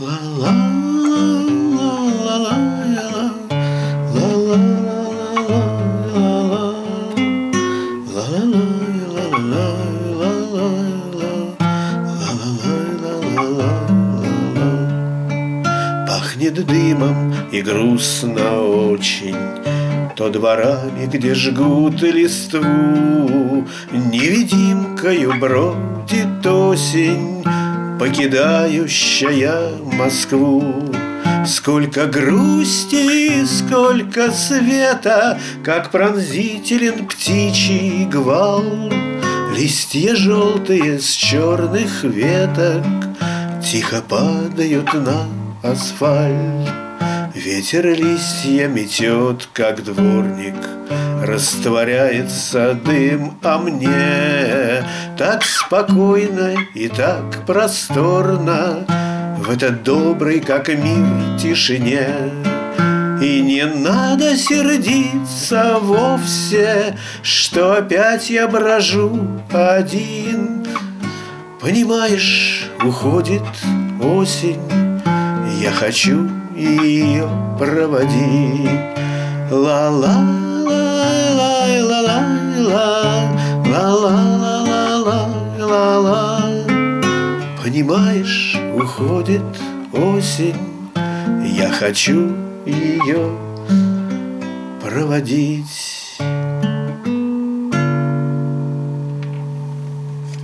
Пахнет дымом и грустно очень то дворами, где жгут листву. Невидимкою бродит осень, покидающая Москву. Сколько грусти, сколько света, как пронзителен птичий гвал. Листья желтые с черных веток тихо падают на асфальт. Ветер листья метет, как дворник, растворяется дым, а мне так спокойно и так просторно в этот добрый, как мир, тишине. И не надо сердиться вовсе, что опять я брожу один. Понимаешь, уходит осень, я хочу ее проводить. Ла-ла-ла-ла-ла-ла-ла-ла-ла-ла-ла. Понимаешь, уходит осень, я хочу ее проводить.